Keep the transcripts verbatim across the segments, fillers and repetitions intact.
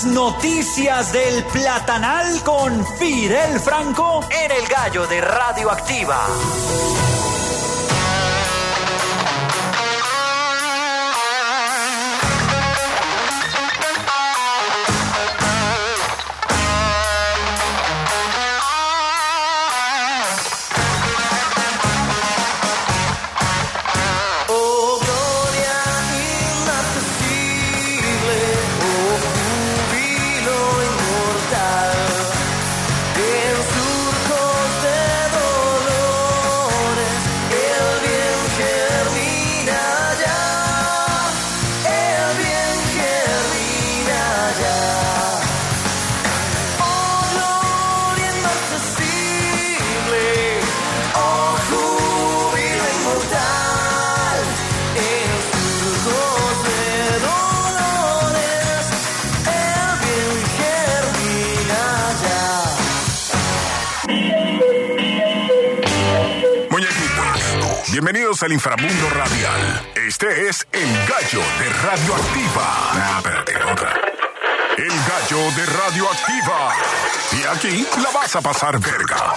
Las noticias del platanal con Fidel Franco en El Gallo de Radioactiva. Bienvenidos al inframundo radial. Este es El Gallo de Radioactiva. Ah, espérate, otra. El Gallo de Radioactiva. Y aquí la vas a pasar verga.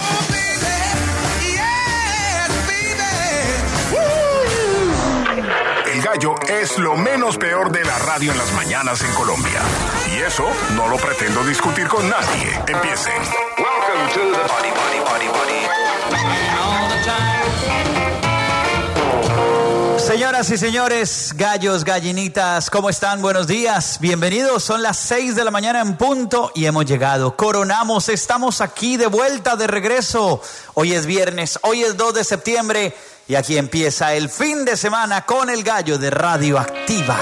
El Gallo es lo menos peor de la radio en las mañanas en Colombia. Y eso no lo pretendo discutir con nadie. Empiecen. Welcome to the body, body, body, body. All the time. Señoras y señores, gallos, gallinitas, ¿cómo están? Buenos días, bienvenidos. Son las seis de la mañana en punto y hemos llegado. Coronamos, estamos aquí de vuelta, de regreso. Hoy es viernes, hoy es dos de septiembre y aquí empieza el fin de semana con El Gallo de Radioactiva.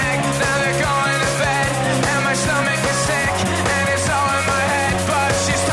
She's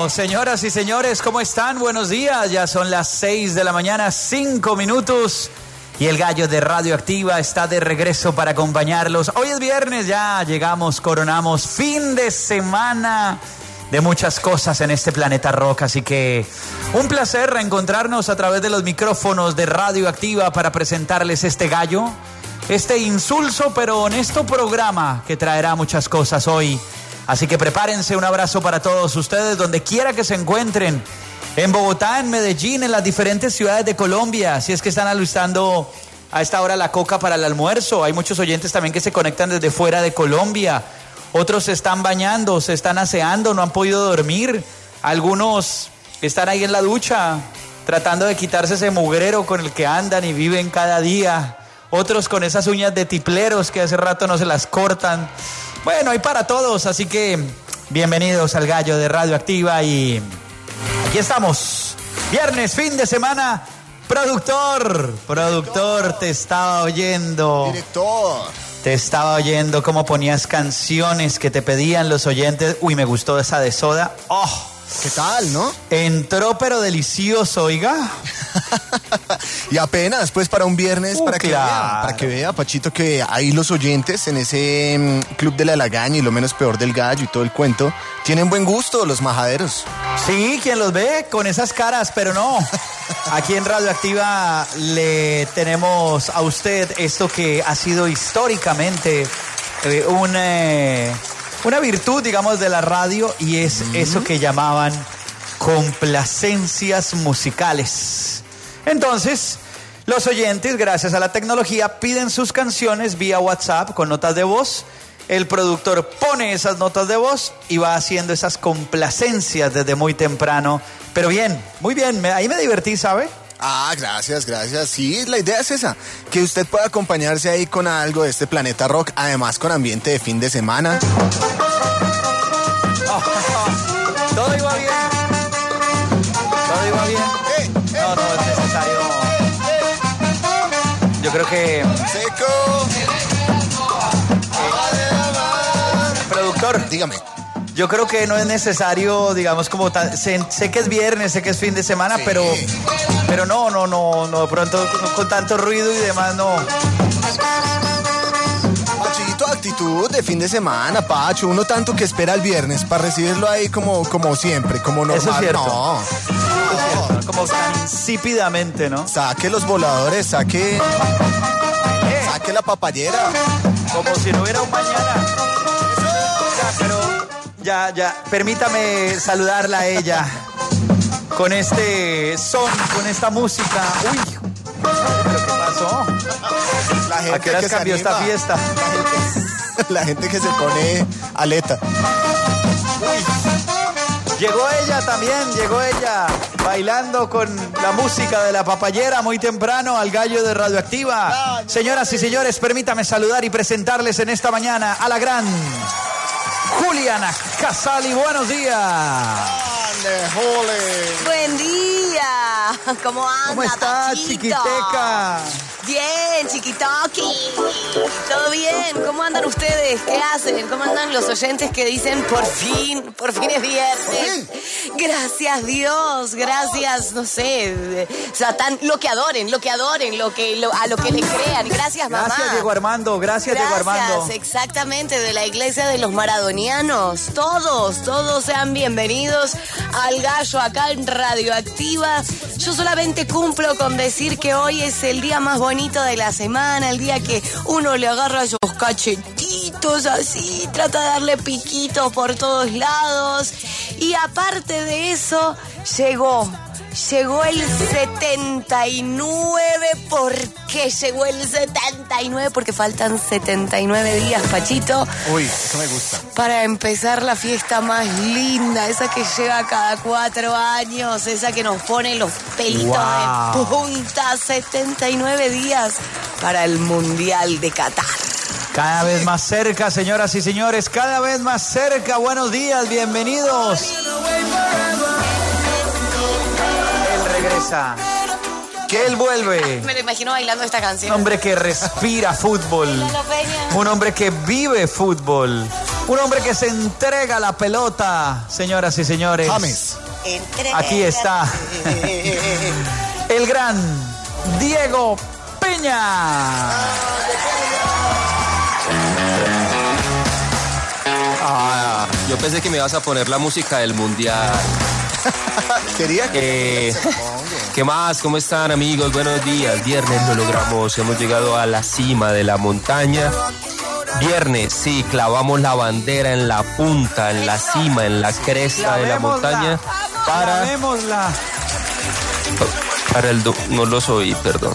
Bueno, señoras y señores, ¿cómo están? Buenos días, ya son las seis de la mañana, cinco minutos. Y el gallo de Radioactiva está de regreso para acompañarlos. Hoy es viernes, ya llegamos, coronamos fin de semana de muchas cosas en este planeta rock. Así que un placer reencontrarnos a través de los micrófonos de Radioactiva para presentarles este gallo, este insulso pero honesto programa que traerá muchas cosas hoy. Así que prepárense, un abrazo para todos ustedes, donde quiera que se encuentren. En Bogotá, en Medellín, en las diferentes ciudades de Colombia. Si es que están alistando a esta hora la coca para el almuerzo. Hay muchos oyentes también que se conectan desde fuera de Colombia. Otros se están bañando, se están aseando, no han podido dormir. Algunos están ahí en la ducha, tratando de quitarse ese mugrero con el que andan y viven cada día. Otros con esas uñas de tipleros que hace rato no se las cortan. Bueno, hay para todos, así que bienvenidos al gallo de Radioactiva y aquí estamos. Viernes, fin de semana. Productor, productor, te estaba oyendo. Director. Te estaba oyendo cómo ponías canciones que te pedían los oyentes. Uy, me gustó esa de Soda. ¡Oh! ¿Qué tal, no? Entró pero delicioso, oiga. Y apenas, pues, para un viernes, uh, para que claro. vea, para que vea, Pachito, que ahí los oyentes en ese um, club de la lagaña y lo menos peor del gallo y todo el cuento, tienen buen gusto, los majaderos. Sí, quien los ve con esas caras, pero no. Aquí en Radioactiva le tenemos a usted esto que ha sido históricamente eh, un... Eh, una virtud, digamos, de la radio, y es mm. eso que llamaban complacencias musicales. Entonces, los oyentes, gracias a la tecnología, piden sus canciones vía WhatsApp con notas de voz. El productor pone esas notas de voz y va haciendo esas complacencias desde muy temprano. Pero bien, muy bien, me, ahí me divertí, ¿sabe? Ah, gracias, gracias. Sí, la idea es esa, que usted pueda acompañarse ahí con algo de este planeta rock, además con ambiente de fin de semana. Oh, oh, todo iba bien. Todo iba bien. Eh, eh, no, no es necesario. Yo creo que... Seco. Eh, productor, dígame. Yo creo que no es necesario, digamos, como ta- sé, sé que es viernes, sé que es fin de semana, sí. pero pero no, no, no, no, de pronto con, con tanto ruido y demás, no. Pachito, actitud de fin de semana, Pacho, uno tanto que espera el viernes para recibirlo ahí como, como siempre, como normal. Eso es cierto. No. Eso es cierto, como tan insípidamente, ¿no? Saque los voladores, saque, saque la papayera. Como si no hubiera un mañana. Ya, pero... Ya, ya, permítame saludarla a ella con este son, con esta música. Uy, ¿pero qué pasó? La gente ¿A qué hora que cambió se esta anima. fiesta? La gente, la gente que se pone aleta. Uy. Llegó ella también, llegó ella bailando con la música de la papayera muy temprano al gallo de Radioactiva. Señoras y señores, permítame saludar y presentarles en esta mañana a la gran Juliana Casali. Buenos días. ¡Ande, Juli! Buen día. ¿Cómo anda, ¿Cómo está, Pachito? chiquiteca? Bien, chiquitoqui. ¿Todo bien? ¿Cómo andan ustedes? ¿Qué hacen? ¿Cómo andan los oyentes que dicen por fin, por fin es viernes? Gracias Dios, gracias, no sé, o sea, tan, lo que adoren, lo que adoren, lo que, lo, a lo que le crean. Gracias, mamá. Gracias, Diego Armando, gracias, Diego Armando. Gracias, exactamente, de la iglesia de los maradonianos. Todos, todos sean bienvenidos al gallo acá en Radioactiva. Yo solamente cumplo con decir que hoy es el día más bonito de la semana, el día que uno le agarra esos cachetitos así, trata de darle piquitos por todos lados. Y aparte de eso, llegó, llegó el setenta y nueve. ¿Por qué llegó el setenta y nueve? Porque faltan setenta y nueve días, Pachito. Uy, eso me gusta. Para empezar la fiesta más linda, esa que llega cada cuatro años, esa que nos pone los pelitos wow. de punta. setenta y nueve días para el Mundial de Qatar. Cada vez más cerca, señoras y señores, cada vez más cerca. Buenos días, bienvenidos. Él regresa. Que él vuelve. Me lo imagino bailando esta canción. Un hombre que respira fútbol. Un hombre que vive fútbol. Un hombre que se entrega a la pelota, señoras y señores. James. Aquí está el gran Diego Peña. Ah, yo pensé que me ibas a poner la música del mundial. Quería que... Eh, ¿Qué más? ¿Cómo están, amigos? Buenos días. Viernes lo logramos. Hemos llegado a la cima de la montaña. Viernes, sí, clavamos la bandera en la punta, en la cima, en la cresta de la montaña. Para... Clavémosla. Para el... Do... No los oí, perdón.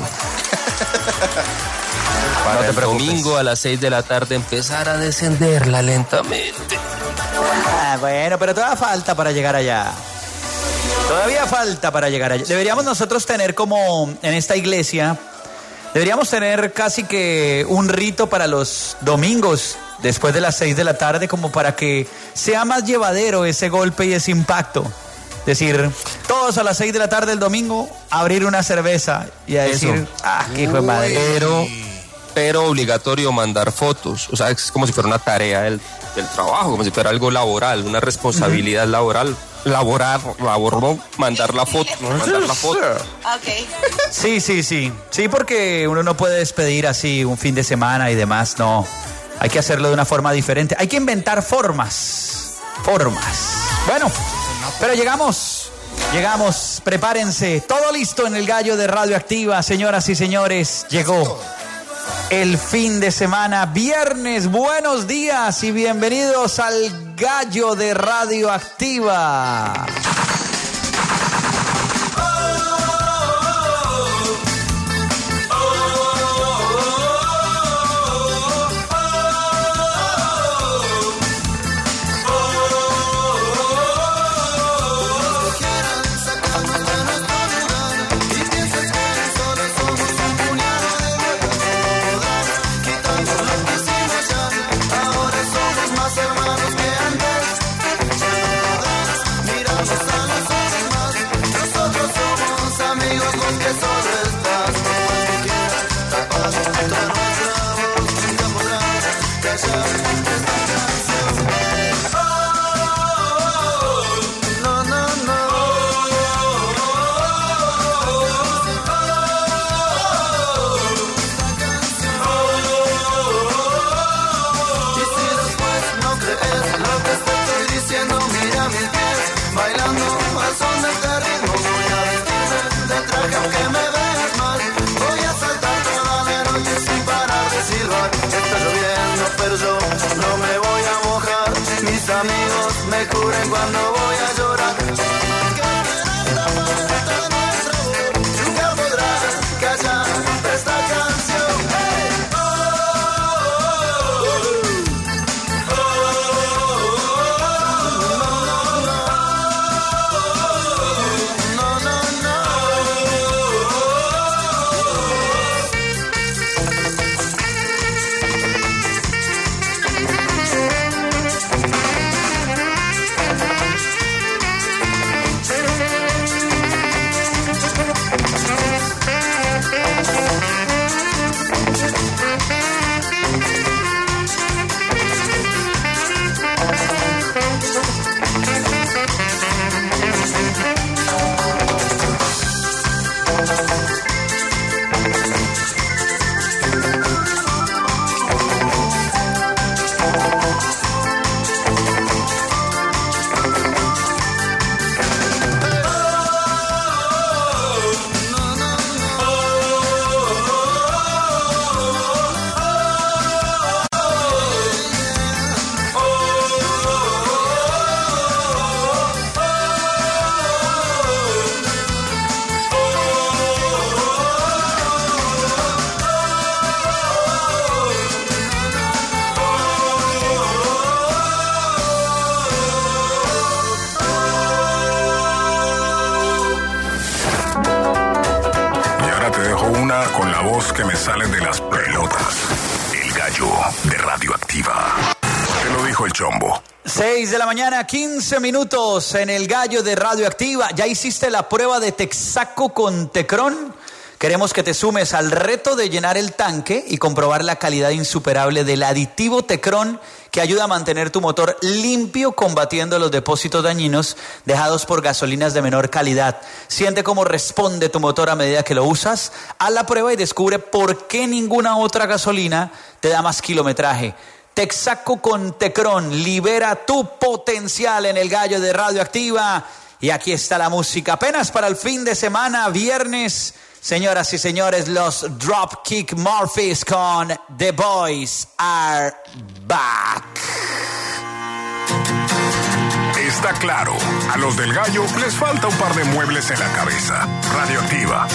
Para No te el preocupes. domingo a las seis de la tarde empezar a descenderla lentamente. Ah, bueno, pero todavía falta para llegar allá. Todavía falta para llegar allá. Deberíamos nosotros tener como en esta iglesia, deberíamos tener casi que un rito para los domingos después de las seis de la tarde, como para que sea más llevadero ese golpe y ese impacto. Decir, todos a las seis de la tarde el domingo, abrir una cerveza y a Eso. decir, ah, qué hijo de madre. Pero, pero obligatorio mandar fotos. O sea, es como si fuera una tarea del, del trabajo, como si fuera algo laboral, una responsabilidad uh-huh. laboral. Laborar, labor, mandar la foto, ¿no? Mandar la foto. Ok. Sí, sí, sí. Sí, porque uno no puede despedir así un fin de semana y demás, no. Hay que hacerlo de una forma diferente. Hay que inventar formas. Formas. Bueno, pero llegamos. Llegamos. Prepárense. Todo listo en el Gallo de Radioactiva, señoras y señores. Llegó el fin de semana, viernes. Buenos días y bienvenidos al Gallo de Radioactiva. Me cubren cuando voy a llorar. Nunca podrás callar esta canción. Hey. Oh, oh, oh, oh, no, no, no. Con la voz que me sale de las pelotas. El Gallo de Radioactiva. Te lo dijo el Chombo. seis de la mañana, quince minutos en el Gallo de Radioactiva. ¿Ya hiciste la prueba de Texaco con Tecron? Queremos que te sumes al reto de llenar el tanque y comprobar la calidad insuperable del aditivo Tecron, que ayuda a mantener tu motor limpio combatiendo los depósitos dañinos dejados por gasolinas de menor calidad. Siente cómo responde tu motor a medida que lo usas. Haz la prueba y descubre por qué ninguna otra gasolina te da más kilometraje. Texaco con Tecron, libera tu potencial en el gallo de Radioactiva. Y aquí está la música, apenas para el fin de semana, viernes. Señoras y señores, los Dropkick Murphys con The Boys Are Back. Está claro, a los del gallo les falta un par de muebles en la cabeza. Radioactiva.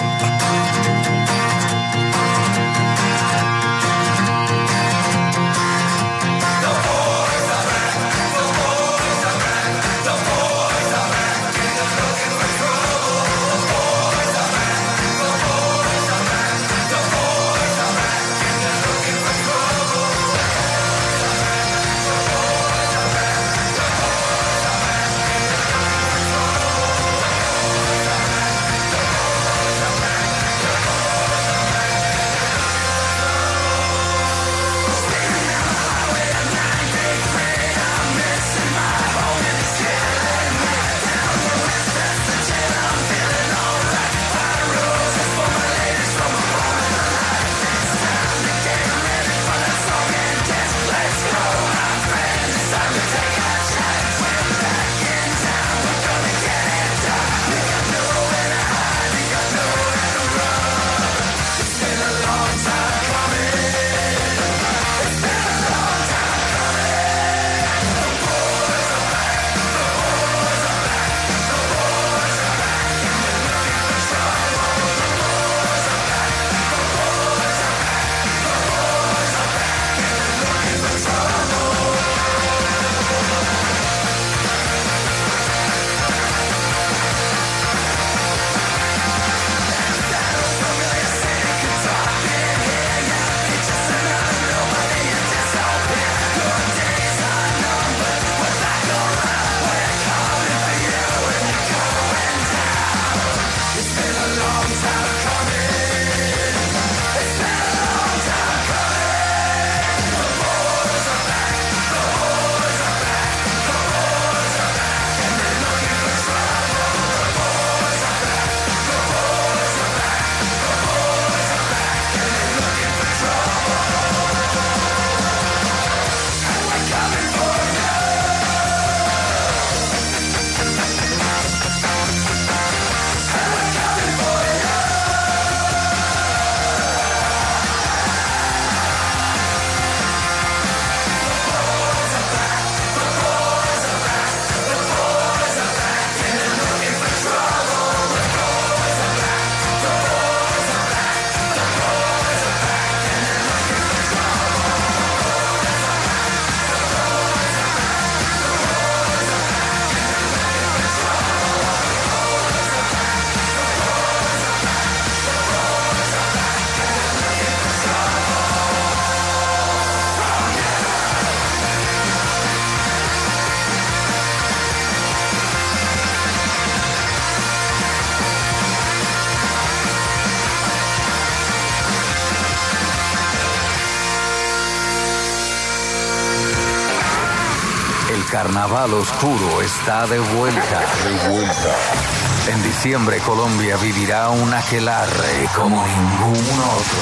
Carnaval oscuro está de vuelta. De vuelta. En diciembre Colombia vivirá un aquelarre como ningún otro.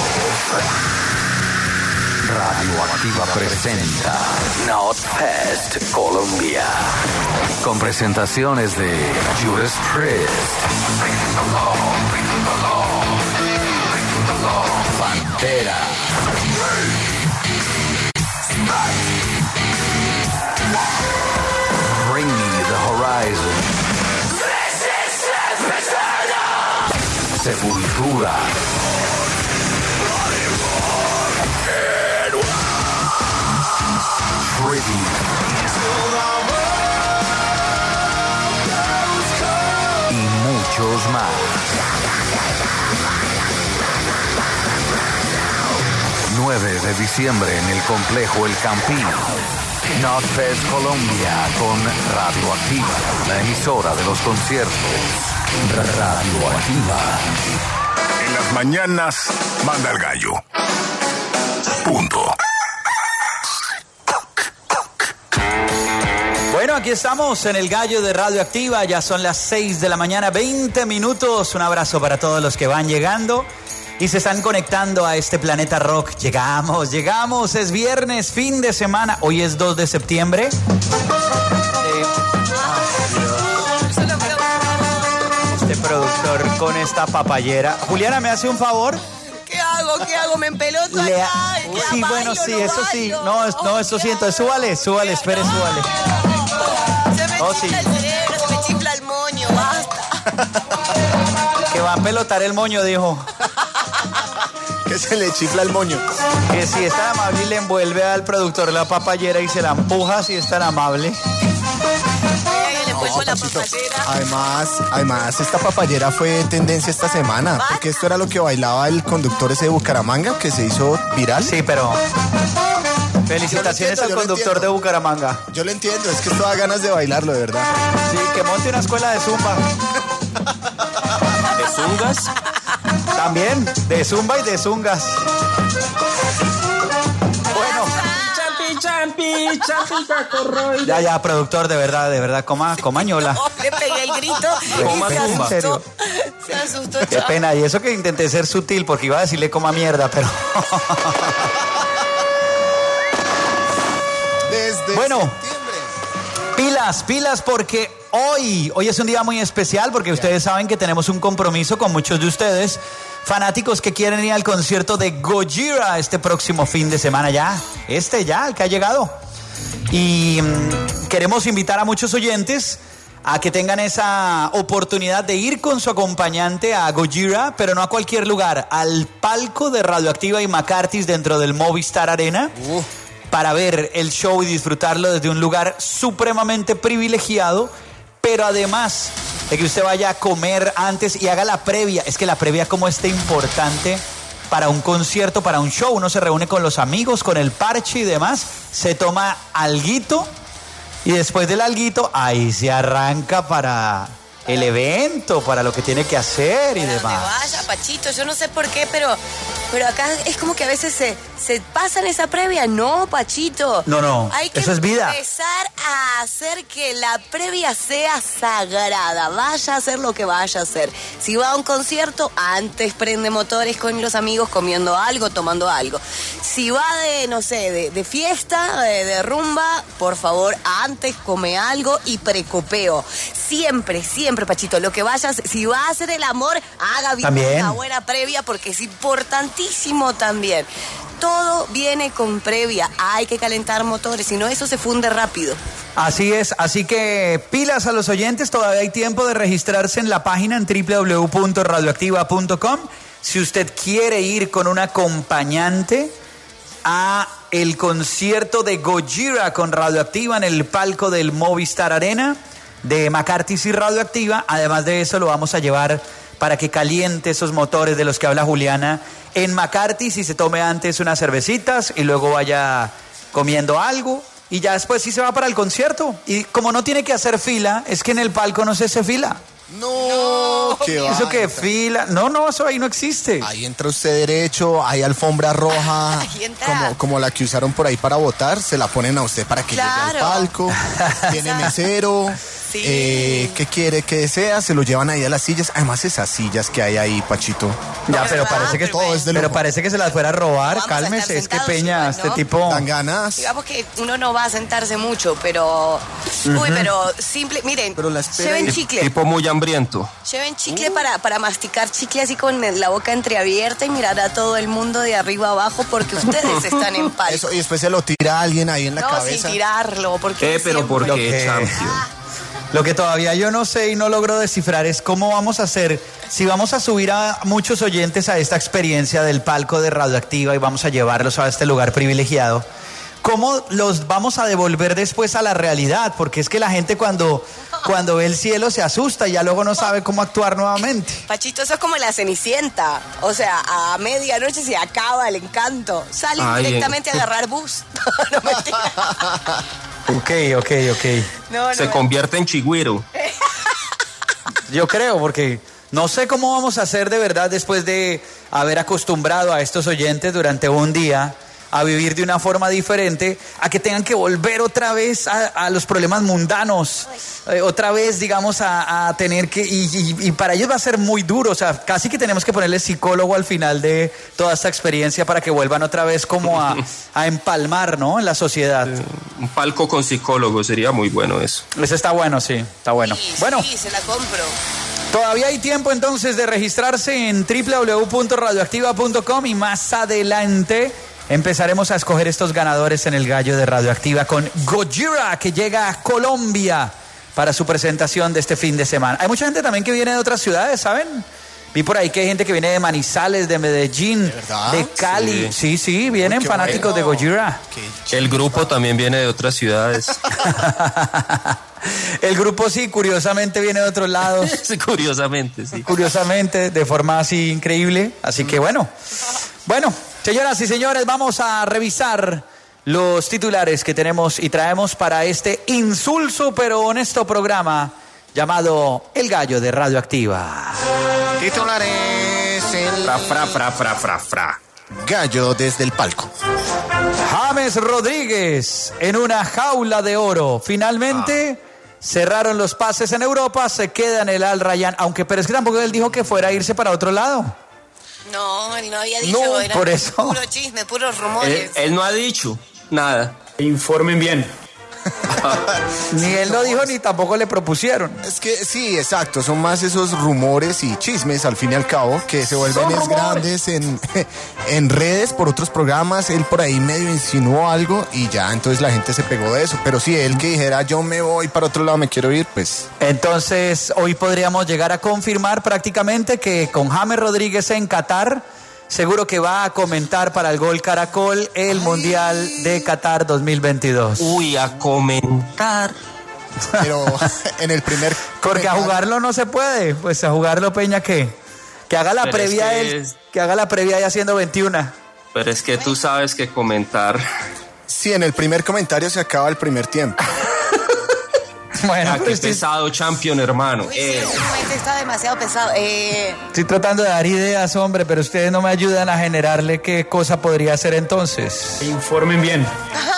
Radioactiva presenta Notfest Colombia. Con presentaciones de Judas Priest, Pantera, Bring Me the Horizon, Sepultura, Tribute y muchos más. nueve de diciembre en el complejo El Campín. Notfest Colombia con Radioactiva, la emisora de los conciertos. Radioactiva. En las mañanas manda el gallo. Punto. Bueno, aquí estamos en el Gallo de Radioactiva, ya son las seis de la mañana, veinte minutos. Un abrazo para todos los que van llegando y se están conectando a este Planeta Rock. Llegamos, llegamos, es viernes, fin de semana, hoy es dos de septiembre. Eh, este productor con esta papayera. Juliana, ¿me hace un favor? ¿Qué hago? ¿Qué hago? ¿Me empeloto Le acá? ha- ¿Qué Sí, bailo, bueno, sí, no eso sí. bailo? No, es- no, eso sí, entonces súbale, súbale, espere, súbale. Se me Oh, chifla sí. el cerebro, se me chifla el moño, basta. Que va a pelotar el moño, dijo. Que se le chifla el moño. Que si es tan amable y le envuelve al productor la papayera y se la empuja si es tan amable. Ay, le pongo la Pachito. papayera. Además, además, esta papayera fue tendencia esta semana, porque esto era lo que bailaba el conductor ese de Bucaramanga, que se hizo viral. Sí, pero felicitaciones Yo lo entiendo, al yo lo conductor entiendo. de Bucaramanga. Yo lo entiendo, es que esto da ganas de bailarlo, de verdad. Sí, que monte una escuela de zumba. ¿De zungas? También, de zumba y de zungas. Bueno, Champi, champi, champi, cacorroide. ya, ya, productor, de verdad, de verdad, coma, comañola. Oh, le pegué el grito Coma y se tumba. ¿En serio? asustó. Se asustó, Qué chao. pena, y eso que intenté ser sutil porque iba a decirle coma mierda, pero... Desde Bueno. septiembre. Pilas, pilas, porque hoy, hoy es un día muy especial porque ustedes saben que tenemos un compromiso con muchos de ustedes, fanáticos que quieren ir al concierto de Gojira este próximo fin de semana ya, este ya, el que ha llegado. Y mm, queremos invitar a muchos oyentes a que tengan esa oportunidad de ir con su acompañante a Gojira, pero no a cualquier lugar, al palco de Radioactiva y McCarthy's dentro del Movistar Arena. Uh. Para ver el show y disfrutarlo desde un lugar supremamente privilegiado, pero además de que usted vaya a comer antes y haga la previa. Es que la previa como está importante para un concierto, para un show. Uno se reúne con los amigos, con el parche y demás, se toma alguito y después del alguito, ahí se arranca para el evento, para lo que tiene que hacer y Para demás. donde vaya, Pachito, yo no sé por qué, pero, pero acá es como que a veces se, se pasan esa previa. No, Pachito. No, no, Hay que eso es vida. empezar a hacer que la previa sea sagrada. Vaya a hacer lo que vaya a hacer. Si va a un concierto, antes prende motores con los amigos comiendo algo, tomando algo. Si va de, no sé, de, de fiesta, de, de rumba, por favor, antes come algo y precopeo. Siempre, siempre, Pachito, lo que vayas, si va a hacer el amor, haga bien También. una buena previa porque es importantísimo también. Todo viene con previa, hay que calentar motores, si no eso se funde rápido. Así es, así que pilas a los oyentes, todavía hay tiempo de registrarse en la página en doble u doble u doble u punto radioactiva punto com. Si usted quiere ir con un acompañante a el concierto de Gojira con Radioactiva en el palco del Movistar Arena de McCarthy's y Radioactiva, además de eso lo vamos a llevar para que caliente esos motores de los que habla Juliana en McCarthy's y se tome antes unas cervecitas y luego vaya comiendo algo y ya después sí se va para el concierto. Y como no tiene que hacer fila, es que en el palco no se hace fila. No, qué Eso va. que fila, no, no, eso ahí no existe. Ahí entra usted derecho, hay alfombra roja, Ahí entra. como, como la que usaron por ahí para votar, se la ponen a usted para que Claro. llegue al palco, tiene mesero, Sí. eh, ¿qué quiere, qué desea? Se lo llevan ahí a las sillas, además esas sillas que hay ahí, Pachito. Ya, No, pero ¿verdad? parece que Pero todo es de pero lujo. parece que se las fuera a robar. Vamos a Cálmese, estar es que sentados Peña, igual, este ¿no? tipo. Dan ganas, Digamos que uno no va a sentarse mucho, pero... Uy, pero simple... Miren, Pero la espera lleven y- chicle. Tipo muy hambriento. Lleven chicle para, para masticar chicle así con la boca entreabierta y mirar a todo el mundo de arriba abajo porque ustedes están en palco. eso, y después se lo tira a alguien ahí en la no, cabeza. sin tirarlo, porque... Eh, pero siempre- ¿por Lo qué, que- champion? Lo que todavía yo no sé y no logro descifrar es cómo vamos a hacer, si vamos a subir a muchos oyentes a esta experiencia del palco de Radioactiva y vamos a llevarlos a este lugar privilegiado, ¿cómo los vamos a devolver después a la realidad? Porque es que la gente cuando, cuando ve el cielo se asusta y ya luego no sabe cómo actuar nuevamente. Pachito, eso es como la Cenicienta. O sea, a medianoche se acaba el encanto. Salen Ay, directamente a agarrar bus. no, mentira. Ok, ok, ok. No, no, Se no. convierte en chigüiro. Yo creo, porque No sé cómo vamos a hacer de verdad después de haber acostumbrado a estos oyentes durante un día a vivir de una forma diferente, a que tengan que volver otra vez a, a los problemas mundanos, eh, otra vez, digamos, a, a tener que, y, y, y para ellos va a ser muy duro, o sea, casi que tenemos que ponerle psicólogo al final de toda esta experiencia para que vuelvan otra vez como a, a empalmar, ¿no?, en la sociedad. Eh, un palco con psicólogo sería muy bueno eso. Ese está bueno, sí, está bueno. Sí, Bueno. sí, se la compro. Todavía hay tiempo entonces de registrarse en doble u doble u doble u punto radioactiva punto com y más adelante empezaremos a escoger estos ganadores en el Gallo de Radioactiva con Gojira, que llega a Colombia para su presentación de este fin de semana. Hay mucha gente también que viene de otras ciudades, ¿saben? Vi por ahí que hay gente que viene de Manizales, de Medellín, ¿De verdad? de Cali. Sí, sí, sí vienen Uy, qué fanáticos bueno. de Gojira. El grupo también viene de otras ciudades. El grupo sí, curiosamente viene de otros lados. Sí, curiosamente, sí. Curiosamente, de forma así increíble. Así que bueno. Bueno, señoras y señores, vamos a revisar los titulares que tenemos y traemos para este insulso pero honesto programa llamado El Gallo de Radioactiva. Titulares, el Fra, fra, fra, fra, fra, fra. gallo desde el palco. James Rodríguez en una jaula de oro. Finalmente cerraron los pases en Europa, se queda en el Al Rayyan, aunque pero es que tampoco él dijo que fuera a irse para otro lado. No, él no había dicho, No, era por eso. puro chisme, puros Él, rumores. él no ha dicho nada. Informen bien. Ni él lo dijo ni tampoco le propusieron. Es que sí, exacto, son más esos rumores y chismes al fin y al cabo que se vuelven Son es rumores. grandes en, en redes por otros programas. Él por ahí medio insinuó algo y ya entonces la gente se pegó de eso. Pero si él que dijera yo me voy para otro lado, me quiero ir, pues Entonces, hoy podríamos llegar a confirmar prácticamente que con James Rodríguez en Qatar, seguro que va a comentar para el Gol Caracol el Mundial de Qatar dos mil veintidós. Uy, a comentar. pero en el primer Porque a jugarlo no se puede, pues a jugarlo Peña que que haga la Pero es previa que él, es- que haga la previa ya haciendo veintiuno. Pero es que tú sabes que comentar. sí, en el primer comentario se acaba el primer tiempo. Bueno, Ah, pero qué estoy, pesado, champion, hermano. Uy, sí, Eh, últimamente está demasiado pesado. Eh, estoy tratando de dar ideas, hombre, pero ustedes no me ayudan a generarle qué cosa podría hacer entonces. Informen bien.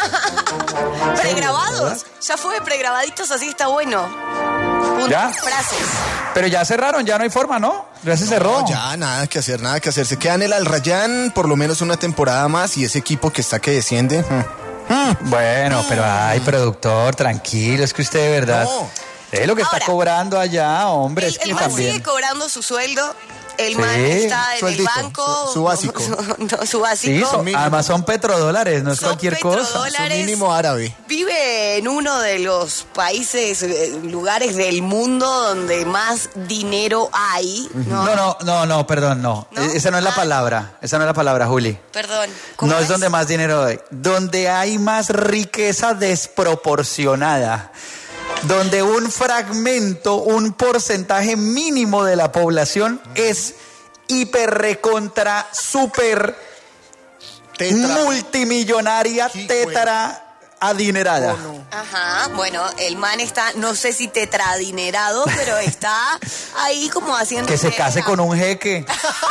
pregrabados. Ya fue pregrabaditos, así está bueno. Punto. ¿Ya? Frases. Pero ya cerraron, ya no hay forma, ¿no? Ya se cerró. No, ya nada que hacer, nada que hacer. Se queda en el Al Rayyan por lo menos una temporada más y ese equipo que está que desciende. mm, Bueno, pero ay, productor, tranquilo, es que usted de verdad No. es lo que está Ahora, cobrando allá, hombre, El, es que el man también. sigue cobrando su sueldo. El Sí, man está en sueldito, el banco. su- su básico. No, su básico. Sí, son- mínimo. además son petrodólares, no es Son cualquier cosa. petrodólares. Su Dólares. mínimo árabe. Vive en uno de los países, eh, lugares del mundo donde más dinero hay. No, No, no, no, no, perdón, no. ¿No? E- Esa no es la Ah. palabra, esa no es la palabra, Juli. Perdón. ¿cómo No es donde más dinero hay, donde hay más riqueza desproporcionada. Donde un fragmento, un porcentaje mínimo de la población es hiper recontra super Tetra. multimillonaria, Sí, tetra adinerada. Ajá, bueno, el man está, no sé si tetradinerado, pero está ahí como haciendo... Que se case con un jeque.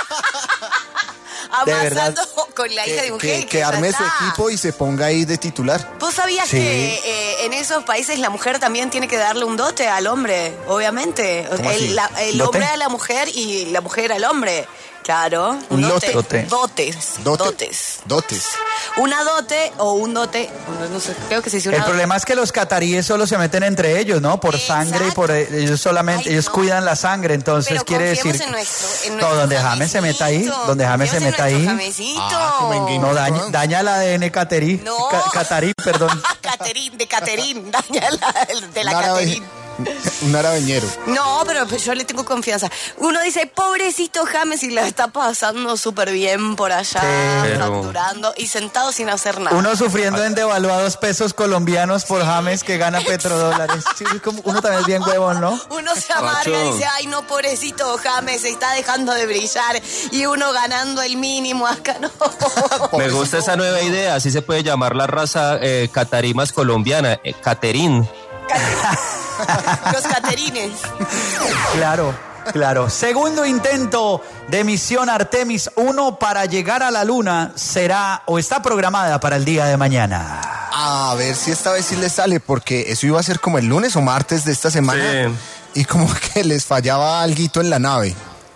de verdad. Amasando con la hija de Que, un que, jeque, que ya arme su está. equipo y se ponga ahí de titular. ¿Vos sabías Sí. que eh, en esos países la mujer también tiene que darle un dote al hombre? Obviamente. ¿Cómo así? El, la- el ¿Dote? hombre a la mujer y la mujer al hombre. Claro. Un dote. lote. Dotes. Dote. Dotes. Dotes. Una dote o un dote. No, no sé, creo que se dice una El dote. problema es que los cataríes solo se meten entre ellos, ¿no? Por Exacto. sangre y por ellos solamente, Ay, ellos no. cuidan la sangre, entonces Pero quiere confiemos decir en nuestro, en no, nuestro donde James se meta ahí, Jamesito. donde James se Confiemos meta en ahí, nuestro Jamesito. Ah, como en Game no of daña, Thrones. daña la de N Caterí, No. Ca- Catarí, perdón. Caterín, de Caterín, daña la, de la Un árabe- Caterín. Un arabeñero. No, pero yo le tengo confianza. Uno dice, pobrecito James, y la está pasando súper bien por allá, Sí. Pero- facturando y sentado sin hacer nada. Uno sufriendo en devaluados pesos colombianos por James que gana petrodólares. Sí, es como- uno también es bien huevón, ¿no? Uno se amarga Pacho. y dice, ay no, pobrecito James, se está dejando de brillar. Y uno ganando el mínimo acá, no. Me gusta esa nueva idea, así se puede llamar la raza eh, catarí más colombiana, eh, Caterín. Los caterines. Claro. Claro. Segundo intento de misión Artemis uno para llegar a la Luna será o está programada para el día de mañana. A ver si esta vez sí les sale, porque eso iba a ser como el lunes o martes de esta semana. Sí. Y como que les fallaba alguito en la nave.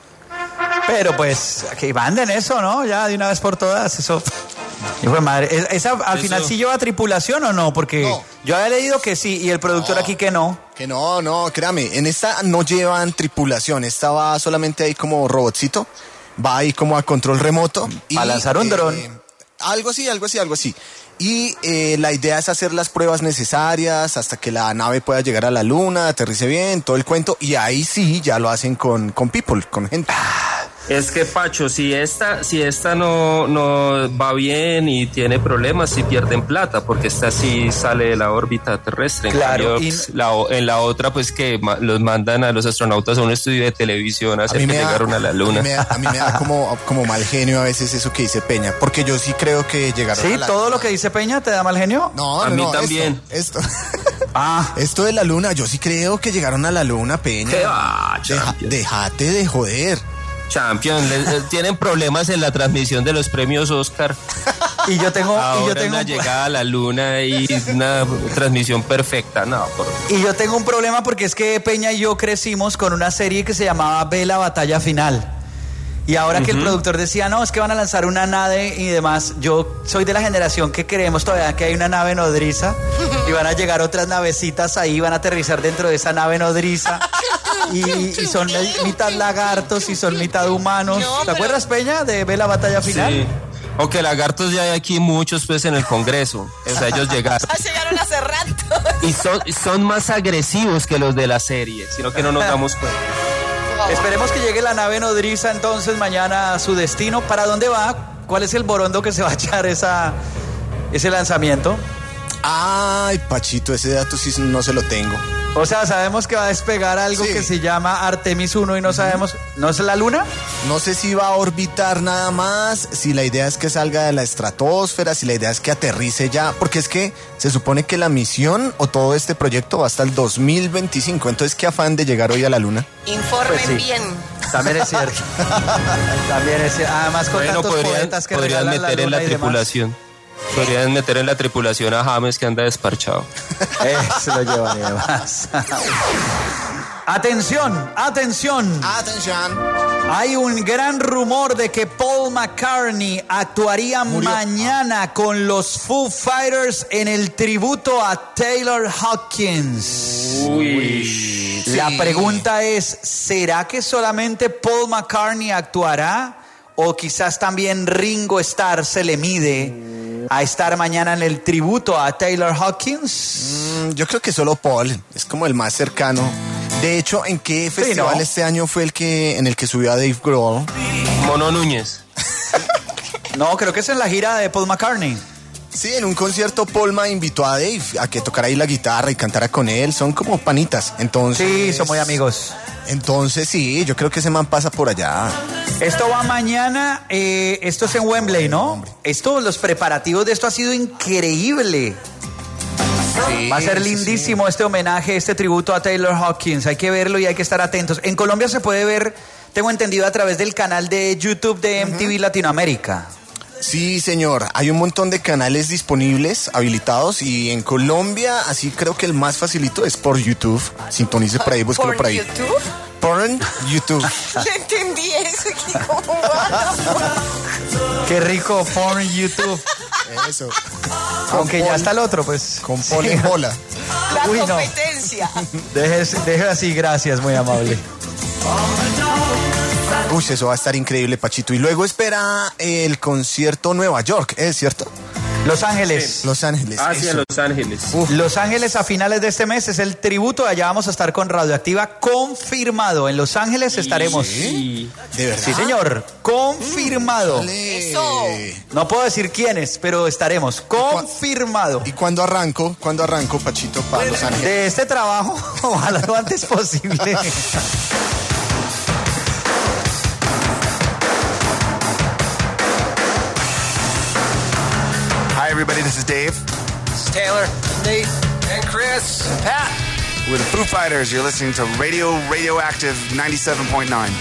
Pero pues, que manden eso, ¿no? Ya de una vez por todas, eso... Hijo de madre, ¿esa al Eso. final sí lleva tripulación o no? Porque No. yo había leído que sí y el productor No. aquí que no. Que no, no, créame, en esta no llevan tripulación, esta va solamente ahí como robotcito, va ahí como a control remoto. y, A lanzar un dron. Algo así, algo así, algo así. Y eh, la idea es hacer las pruebas necesarias hasta que la nave pueda llegar a la luna, aterrice bien, todo el cuento, y ahí sí ya lo hacen con, con people, con gente. Es que, Pacho, si esta, si esta no, no va bien y tiene problemas, sí pierden plata, porque esta sí sale de la órbita terrestre. En Claro, cambio, y- pues, la o- en la otra, pues que ma- los mandan a los astronautas a un estudio de televisión a hacer que llegaron a la a luna. mí me da, a mí me da como, como mal genio a veces eso que dice Peña, porque yo sí creo que llegaron ¿Sí? a la ¿Todo luna. lo que dice Peña te da mal genio? No, A no, mí no, también. Esto, esto, Ah, esto de la luna, yo sí creo que llegaron a la luna, Peña. ¿Qué va, Deja- champion? déjate de joder. Champion, le- eh, tienen problemas en la transmisión de los premios Oscar. y yo tengo... y yo Ahora tengo una un- llegada a la luna y una transmisión perfecta. No, por... Y yo tengo un problema porque es que Peña y yo crecimos con una serie que se llamaba Ve la batalla final. Y ahora que el productor decía, no, es que van a lanzar una nave y demás, yo soy de la generación que creemos todavía que hay una nave nodriza y van a llegar otras navecitas ahí, van a aterrizar dentro de esa nave nodriza y, y son mitad lagartos y son mitad humanos. No, ¿Te pero- acuerdas, Peña, de Ve la batalla final? Sí. Aunque lagartos ya hay aquí muchos pues en el Congreso. O sea, ellos llegaron. Ya llegaron hace rato. Y son, son más agresivos que los de la serie, sino que no nos damos cuenta. Esperemos que llegue la nave nodriza entonces mañana a su destino. ¿Para dónde va? ¿Cuál es el borondo que se va a echar esa, ese lanzamiento? Ay, Pachito, ese dato sí no se lo tengo. O sea, sabemos que va a despegar algo Sí. que se llama Artemis uno y no sabemos... ¿No es la Luna? No sé si va a orbitar nada más, si la idea es que salga de la estratosfera, si la idea es que aterrice ya, porque es que se supone que la misión o todo este proyecto va hasta el dos mil veinticinco, entonces qué afán de llegar hoy a la luna. Informen Pues sí. bien. También es cierto. También es cierto. Además con Bueno, tantos podrían, poetas que podrían regalan meter la en la Luna y demás. tripulación. Podrían meter en la tripulación a James que anda desparchado. Eso lo llevan y demás. Atención, atención. Atención. Hay un gran rumor de que Paul McCartney actuaría Murió. mañana con los Foo Fighters en el tributo a Taylor Hawkins. Uy. La Sí. pregunta es, ¿será que solamente Paul McCartney actuará? ¿O quizás también Ringo Starr se le mide a estar mañana en el tributo a Taylor Hawkins? Mm, yo creo que solo Paul, es como el más cercano. De hecho, ¿en qué festival ¿no? este año fue el que en el que subió a Dave Grohl? Mono Núñez. No, creo que es en la gira de Paul McCartney. Sí, en un concierto Polma invitó a Dave a que tocara ahí la guitarra y cantara con él. Son como panitas. Entonces, Sí, son muy amigos. Entonces sí, yo creo que ese man pasa por allá. Esto va mañana, eh, esto es en Wembley, ¿no? Esto, los preparativos de esto ha sido increíble. Sí, Va a ser sí, lindísimo este homenaje, este tributo a Taylor Hawkins. Hay que verlo y hay que estar atentos. En Colombia se puede ver, tengo entendido, a través del canal de YouTube de M T V Latinoamérica. Sí, señor. Hay un montón de canales disponibles, habilitados, y en Colombia, así creo que el más facilito es por YouTube. Sintonice por ahí, búsquelo ¿Por por ahí. YouTube? Porn YouTube. Le entendí eso. ¿Qué? ¿Cómo va? Qué rico, porn YouTube. Eso. Aunque ya Paul- está el otro, pues. Con Paul Sí. en bola. La Uy, no. competencia. Deje, deje así, gracias, muy amable. Uy, eso va a estar increíble, Pachito. Y luego espera el concierto Nueva York, ¿es cierto? Los Ángeles. Los Ángeles. Hacia eso. Los Ángeles. Los Ángeles a finales de este mes es el tributo. Allá vamos a estar con Radioactiva confirmado. En Los Ángeles estaremos. Sí. ¿De verdad? Sí, señor. Confirmado. Dale. Eso. No puedo decir quiénes, pero estaremos. Confirmado. ¿Y cuándo arranco? ¿Cuándo arranco, Pachito, para Los Ángeles? De este trabajo, ojalá lo antes posible. Hi, everybody. This is Dave. This is Taylor, Nate, and Chris, and Pat. We're the Foo Fighters. You're listening to Radio Radioactive ninety-seven point nine.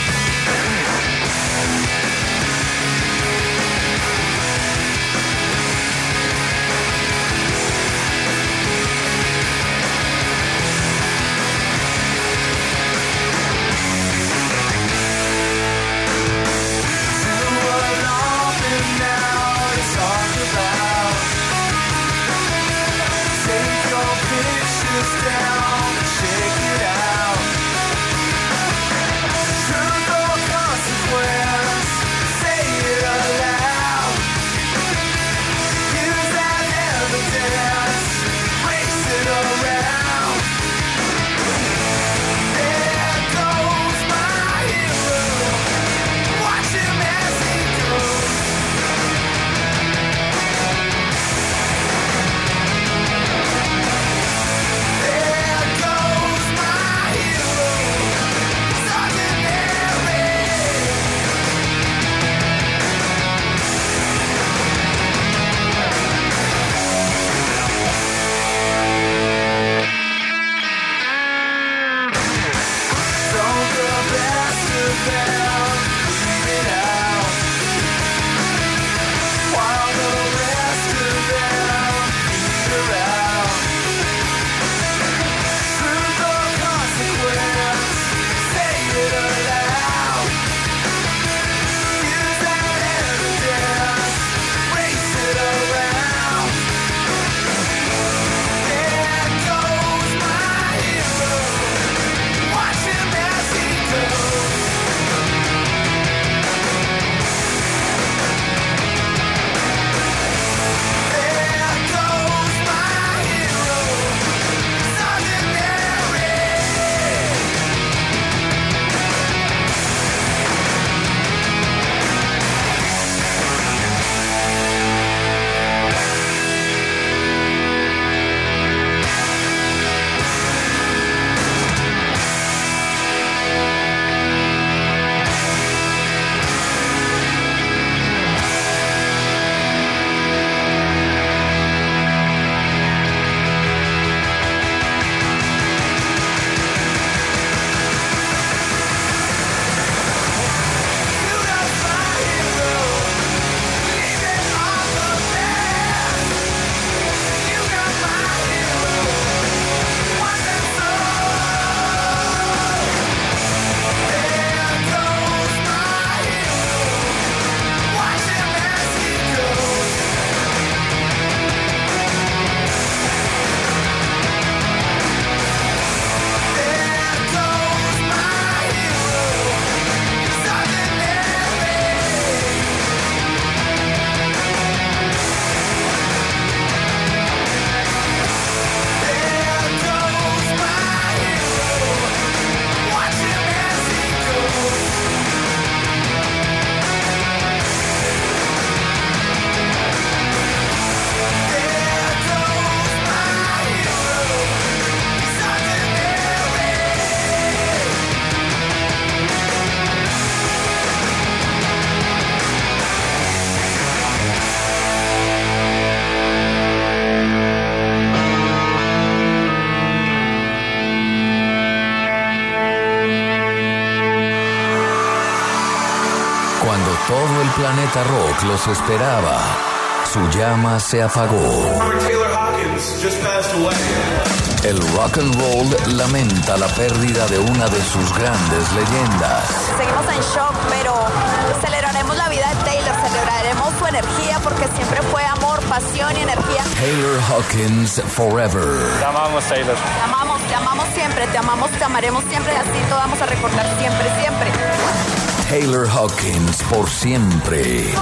Todo el planeta rock los esperaba. Su llama se apagó. El rock and roll lamenta la pérdida de una de sus grandes leyendas. Seguimos en shock, pero celebraremos la vida de Taylor, celebraremos su energía porque siempre fue amor, pasión y energía. Taylor Hawkins Forever. Te amamos, Taylor. Te amamos, te amamos siempre, te amamos, te amaremos siempre y así te vamos a recordar siempre, siempre. Taylor Hawkins por siempre.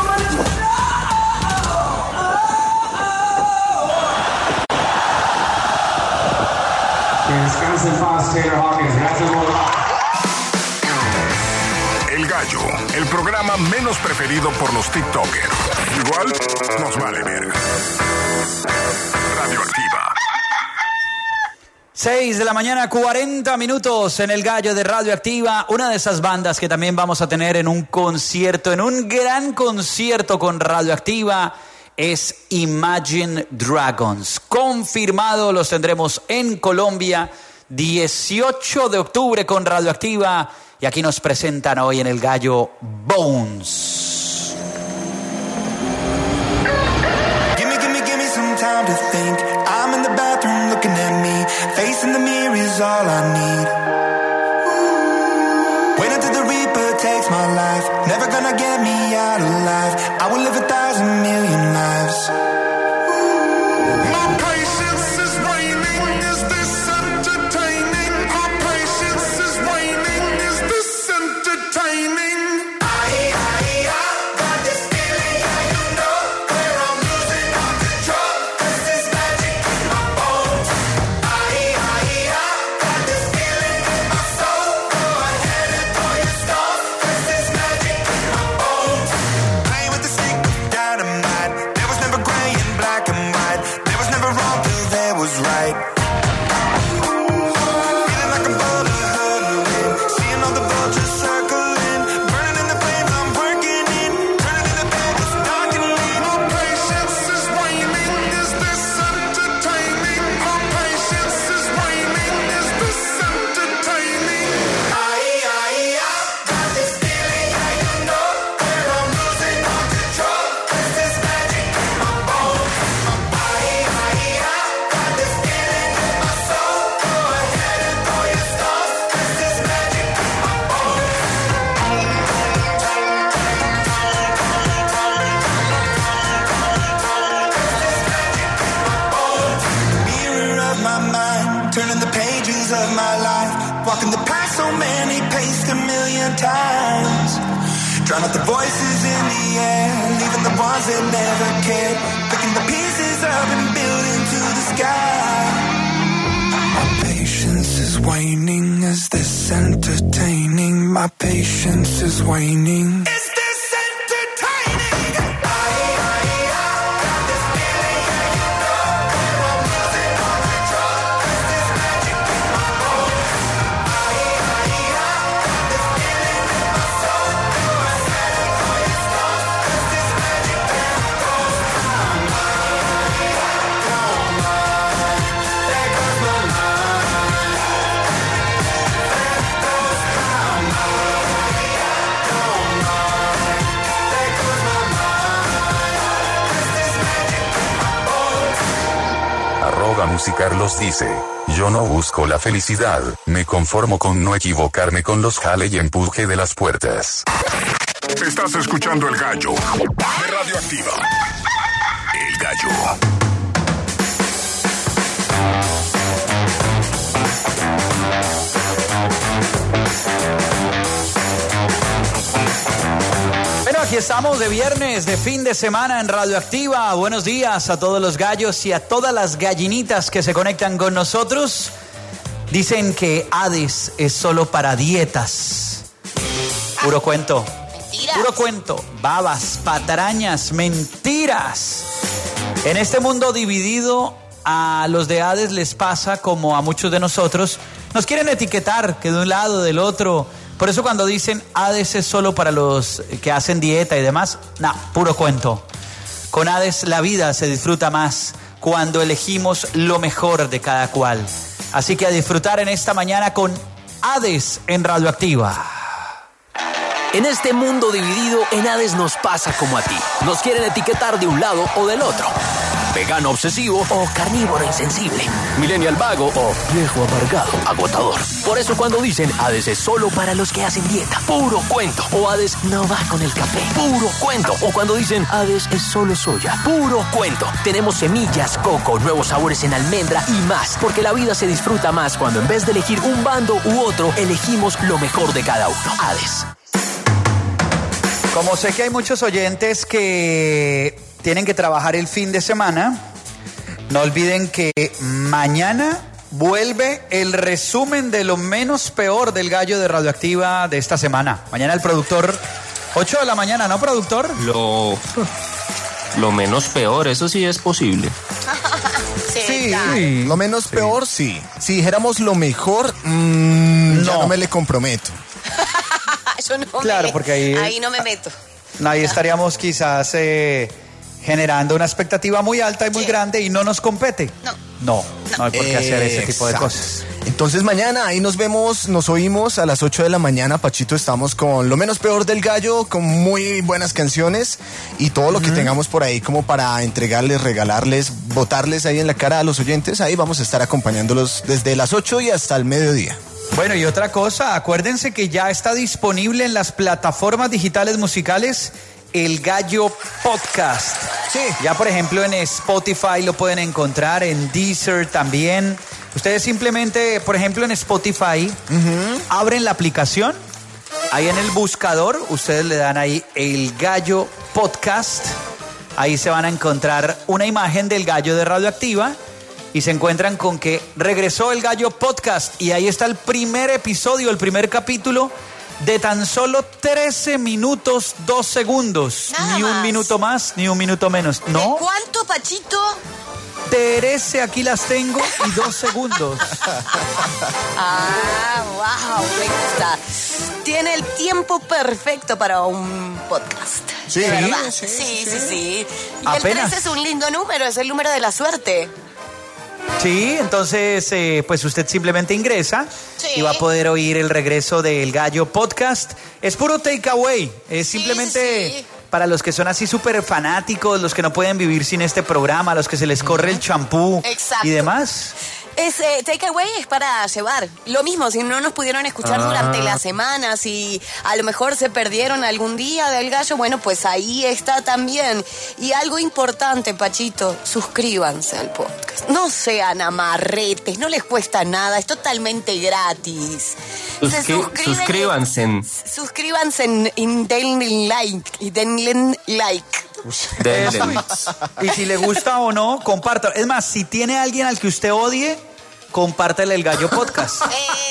Descansa en paz, Taylor Hawkins. Gracias, El Gallo, el programa menos preferido por los TikTokers. Igual nos vale verga. Radioactiva. seis de la mañana, cuarenta minutos en el Gallo de Radioactiva. Una de esas bandas que también vamos a tener en un concierto, en un gran concierto con Radioactiva, es Imagine Dragons. Confirmado, los tendremos en Colombia. dieciocho de octubre con Radioactiva. Y aquí nos presentan hoy en El Gallo Bones. Gimme, gimme, gimme some time to think. I'm in the bathroom looking at me. Facing the mirror is all I need. Wait until the Reaper takes my life. Never gonna get me out alive. I will live a thousand million lives. My patience is waning. Is this entertaining? My patience is waning. Is this entertaining? I, I, I got this feeling, yeah, you know, where I'm losing all control. 'Cause there's magic in my bones. I, I, I got this feeling in my soul. Go ahead and throw your stones. 'Cause there's magic in my bones. Playing with the stick of dynamite. There was never gray and black and white. There was never wrong till there was right. Feeling like a bullet hurtling. Seeing all the vultures circling. Burning in the flames I'm working in. Turning in the bed it's dark and lean. My patience is waning. Is this entertaining? My patience is waning. Is this entertaining? I, I, I got this feeling, yeah, you know, where I'm losing all control. 'Cause there's magic in my bones. I, I, I got this feeling in my soul. Go ahead and throw your stones. 'Cause there's magic in my bones. Mirror of my mind, turning the pages of my life, walking the path so many paced a million times. Drown out the voices in the air, leaving the ones that never cared, picking the pieces up and building to the sky. My patience is waning. Is this entertaining? My patience is waning. Is this entertaining? I, I, I got this feeling, yeah, you know, where I'm losing all control. 'Cause there's magic in my bones. I, I, I got this feeling in my soul. Go ahead and throw your stones. 'Cause there's magic in my bones. There goes my mind. There goes my mind. There goes my mind. 'Cause there's magic in my bones. Arroba Musicarlos dice, yo no busco la felicidad, me conformo con no equivocarme con los jale y empuje de las puertas. Estás escuchando El Gallo de Radioactiva. El Gallo. Bueno, aquí estamos de viernes, de fin de semana en Radioactiva. Buenos días a todos los gallos y a todas las gallinitas que se conectan con nosotros. Dicen que Hades es solo para dietas. Puro cuento. Mentiras. Puro cuento. Babas, patrañas, mentiras. En este mundo dividido, a los de Hades les pasa como a muchos de nosotros. Nos quieren etiquetar que de un lado, del otro. Por eso cuando dicen Hades es solo para los que hacen dieta y demás, no, puro cuento. Con Hades la vida se disfruta más cuando elegimos lo mejor de cada cual. Así que a disfrutar en esta mañana con Hades en Radioactiva. En este mundo dividido, en Hades nos pasa como a ti. Nos quieren etiquetar de un lado o del otro. Vegano obsesivo o carnívoro insensible. Millennial vago o viejo amargado, agotador. Por eso cuando dicen Hades es solo para los que hacen dieta, puro cuento. O Hades no va con el café, puro cuento. O cuando dicen Hades es solo soya, puro cuento. Tenemos semillas, coco, nuevos sabores en almendra y más. Porque la vida se disfruta más cuando en vez de elegir un bando u otro, elegimos lo mejor de cada uno. Hades. Como sé que hay muchos oyentes que tienen que trabajar el fin de semana, no olviden que mañana vuelve el resumen de lo menos peor del Gallo de Radioactiva de esta semana. Mañana el productor, ocho de la mañana, ¿no, productor? Lo, lo menos peor, eso sí es posible. Sí, sí, lo menos sí. peor, sí. Si dijéramos lo mejor, mmm, no. ya no me le comprometo. Yo no claro, me, porque ahí, ahí no me meto. Ahí estaríamos quizás eh, generando una expectativa muy alta y muy sí. grande y no nos compete. No. No, no hay por qué hacer ese tipo de cosas. Entonces mañana ahí nos vemos, nos oímos a las ocho de la mañana. Pachito, estamos con Lo Menos Peor del Gallo, con muy buenas canciones y todo lo uh-huh. que tengamos por ahí como para entregarles, regalarles, botarles ahí en la cara a los oyentes. Ahí vamos a estar acompañándolos desde las ocho y hasta el mediodía. Bueno, y otra cosa, acuérdense que ya está disponible en las plataformas digitales musicales El Gallo Podcast. Sí. Ya, por ejemplo, en Spotify lo pueden encontrar, en Deezer también. Ustedes simplemente, por ejemplo, en Spotify, uh-huh. abren la aplicación, ahí en el buscador, ustedes le dan ahí El Gallo Podcast, ahí se van a encontrar una imagen del Gallo de Radioactiva y se encuentran con que regresó El Gallo Podcast y ahí está el primer episodio, el primer capítulo de tan solo trece minutos, dos segundos. Nada ni más. un minuto más, ni un minuto menos. ¿No? ¿De cuánto, Pachito? trece, aquí las tengo y dos segundos. Ah, wow, me gusta. Tiene el tiempo perfecto para un podcast. Sí, ¿de verdad? sí, Sí, sí, sí. sí. Y Apenas. el trece es un lindo número, es el número de la suerte. Sí, entonces eh, pues usted simplemente ingresa Sí. y va a poder oír el regreso del Gallo Podcast. Es puro takeaway, es Sí, simplemente sí, sí. para los que son así súper fanáticos, los que no pueden vivir sin este programa, los que se les corre el champú Exacto. y demás. Es eh, takeaway es para llevar. Lo mismo, si no nos pudieron escuchar Ah. durante la semana, si a lo mejor se perdieron algún día del Gallo, bueno, pues ahí está también. Y algo importante, Pachito, suscríbanse al podcast. No sean amarretes, no les cuesta nada, es totalmente gratis. Se Suscri- suscriben- suscríbanse. Suscríbanse en, en denle like y denle like. Denle. Y si le gusta o no, compártalo. Es más, si tiene alguien al que usted odie, compártele el Gallo Podcast.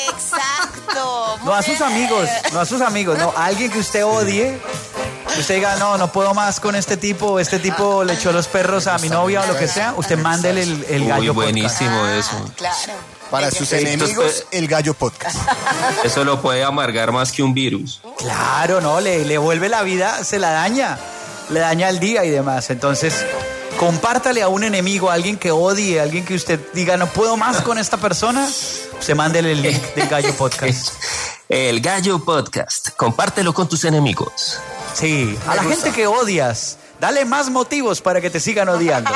Exacto. No a sus amigos, no a sus amigos, no, a alguien que usted odie. Que usted diga, no, no puedo más con este tipo, este tipo le echó los perros a mi novia o lo que sea, usted mándele el, el Uy, Gallo Podcast. buenísimo eso. Ah, claro. Para sus enemigos, El Gallo Podcast. Eso lo puede amargar más que un virus. Claro, no, le, le vuelve la vida, se la daña, le daña el día y demás. Entonces, compártale a un enemigo, a alguien que odie, a alguien que usted diga, no puedo más con esta persona, se mándele el link del Gallo Podcast. El Gallo Podcast. Compártelo con tus enemigos. Sí, a la gente que odias, dale más motivos para que te sigan odiando.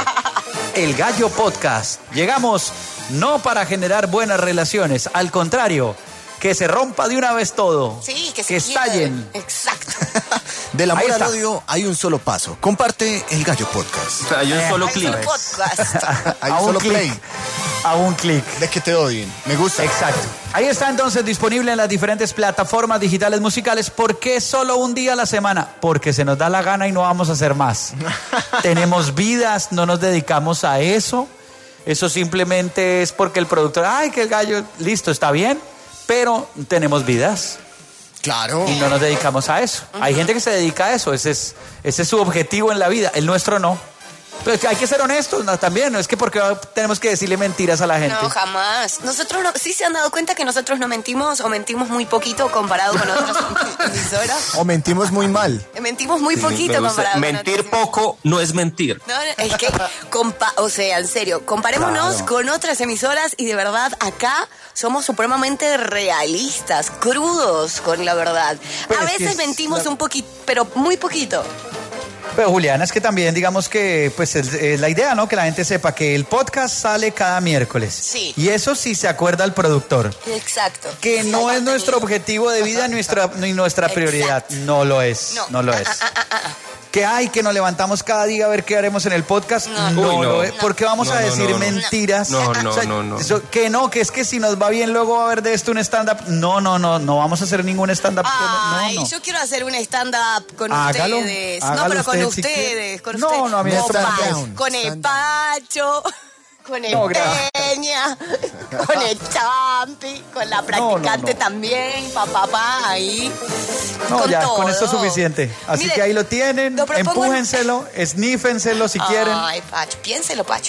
El Gallo Podcast. Llegamos no para generar buenas relaciones, al contrario, que se rompa de una vez todo. Sí, que se que estallen. quiebre. Exacto. Del Ahí amor al está. odio hay un solo paso. Comparte El Gallo Podcast. Hay un solo Hay clic. solo podcast. Hay A un un solo clic. play. A un clic. De que te odien. Me gusta. Exacto. Ahí está entonces disponible en las diferentes plataformas digitales musicales. ¿Por qué solo un día a la semana? Porque se nos da la gana y no vamos a hacer más. Tenemos vidas, no nos dedicamos a eso. Eso simplemente es porque el productor, ay, que el gallo, listo, está bien, pero tenemos vidas. Claro. Y no nos dedicamos a eso. Hay gente que se dedica a eso, ese es, ese es su objetivo en la vida, el nuestro no. Pero es que hay que ser honestos, ¿no? También, no es que porque tenemos que decirle mentiras a la gente. No, jamás. Nosotros no, sí se han dado cuenta que nosotros no mentimos o mentimos muy poquito comparado con otras emisoras. O mentimos muy mal. Mentimos muy poquito Me gusta. comparado con Mentir otras poco no es mentir. No, no, es que, compa o sea, en serio, comparémonos Claro. con otras emisoras y de verdad acá somos supremamente realistas, crudos con la verdad. Pues A es que veces es mentimos la- un poquito, pero muy poquito. Pero Juliana, es que también digamos que pues es, es la idea, ¿no? Que la gente sepa que el podcast sale cada miércoles. Sí. Y eso sí se acuerda el productor. Exacto. Que no es nuestro objetivo de vida ni nuestra, ni nuestra prioridad. No lo es. No. No, lo es. Ah, ah, ah, ah. Que hay que nos levantamos cada día a ver qué haremos en el podcast. No, Uy, no. lo es. Porque vamos No, a no, decir no, no. mentiras. No, no, O sea, no, no. eso- que no, que es que si nos va bien luego va a haber de esto un stand-up. No, no, no, no vamos a hacer ningún stand-up. Ay, no, no. yo quiero hacer un stand-up con Hágalo, ustedes. No, hágalo pero con usted si ustedes, quiere. con No, ustedes. no, a mí con, esto me Pa- down, con el stand down. Pacho, con el No, gracias. Peña, con el Champi, con la practicante no. también, papá, pa, ahí. No, con ya, todo. con esto es suficiente. Así Mire, que ahí lo tienen, lo propongo- empújenselo, snífenselo si quieren. Ay, Pacho, piénselo, Pacho.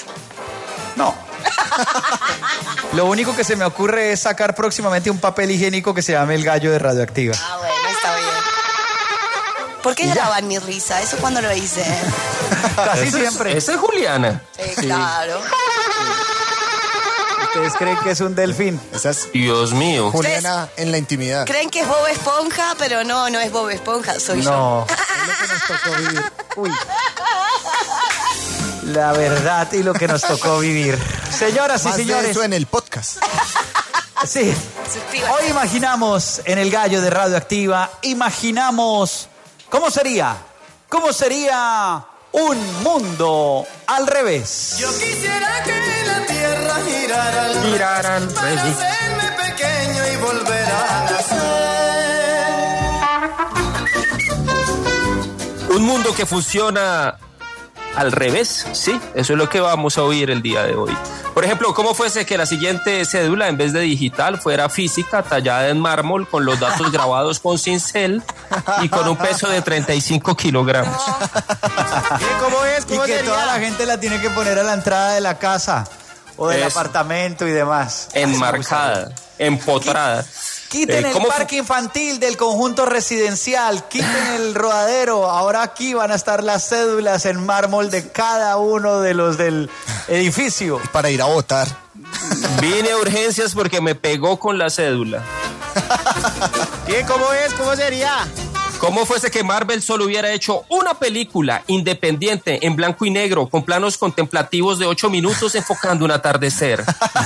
No. Lo único que se me ocurre es sacar próximamente un papel higiénico que se llame el gallo de Radioactiva. Ah, bueno, está bien. ¿Por qué Y ya. graban mi risa? ¿Eso cuando lo hice? Casi Ese es- siempre. Ese es Juliana. Sí, claro. ¿Ustedes creen que es un delfín? Esa es Dios mío. Juliana en la intimidad. Creen que es Bob Esponja, pero no, no es Bob Esponja, soy yo. No, es lo que nos tocó vivir. Uy. La verdad y lo que nos tocó vivir. Señoras y Más de señores. eso en el podcast. Sí. Hoy imaginamos en el Gallo de Radioactiva, imaginamos cómo sería, cómo sería un mundo al revés. Yo quisiera que la tierra girara al Girar al para revés. hacerme pequeño y volver a nacer. Un mundo que funciona al revés, sí, eso es lo que vamos a oír el día de hoy. Por ejemplo, ¿cómo fuese que la siguiente cédula en vez de digital fuera física, tallada en mármol, con los datos grabados con cincel y con un peso de treinta y cinco kilogramos? ¿Cómo es? ¿Cómo y que sería? Toda la gente la tiene que poner a la entrada de la casa o del Eso. apartamento y demás. Enmarcada, empotrada. Quiten Eh, el ¿cómo parque infantil del conjunto residencial, quiten el rodadero. Ahora aquí van a estar las cédulas en mármol de cada uno de los del edificio. Para ir a votar. Vine a urgencias porque me pegó con la cédula. ¿Y cómo es? ¿Cómo sería? ¿Cómo fuese que Marvel solo hubiera hecho una película independiente en blanco y negro con planos contemplativos de ocho minutos enfocando un atardecer?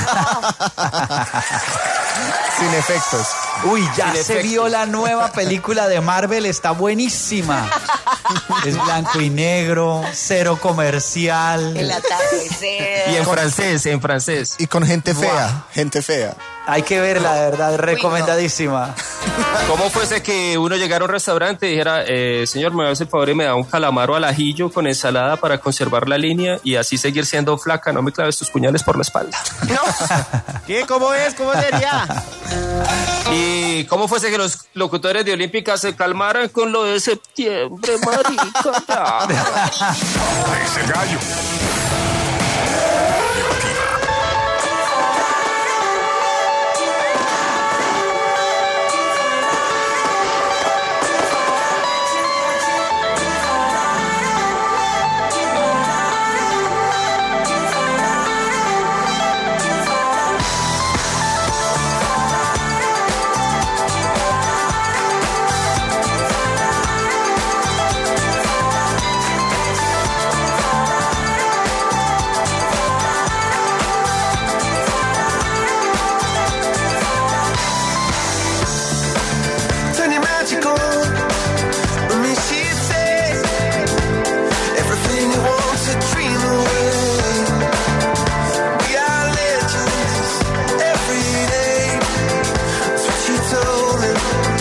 Sin efectos. Uy, ya Sin se efectos. vio la nueva película de Marvel, está buenísima. Es blanco y negro, cero comercial. El atardecer. Y en francés, en francés. Y con gente fea, Wow. gente fea. Hay que verla, de verdad, recomendadísima. ¿Cómo fuese que uno llegara a un restaurante y dijera, eh, señor, me hace el favor y me da un calamaro al ajillo con ensalada para conservar la línea y así seguir siendo flaca, no me claves tus puñales por la espalda? ¿Qué? ¿Cómo es? ¿Cómo sería? ¿Y cómo fuese que los locutores de Olímpica se calmaran con lo de septiembre, marica? Ya. Es el gallo. Turn your magical. Let me see it say everything you want to dream away. We are legends every day. That's what you told me.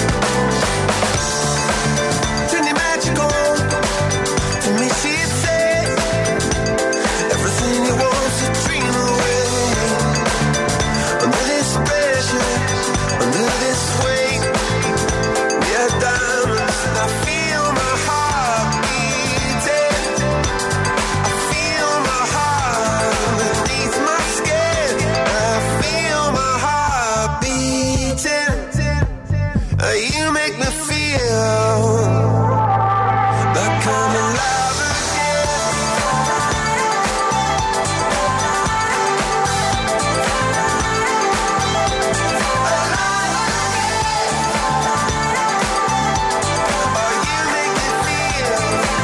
Turn your magical. Let me see it say everything you want to dream away. Under this pressure, under this weight. We are diamonds, and I feel my heart beating. I feel my heart beneath my skin. I feel my heart beating. Uh, You make me feel like I'm alive again. Oh, you make me feel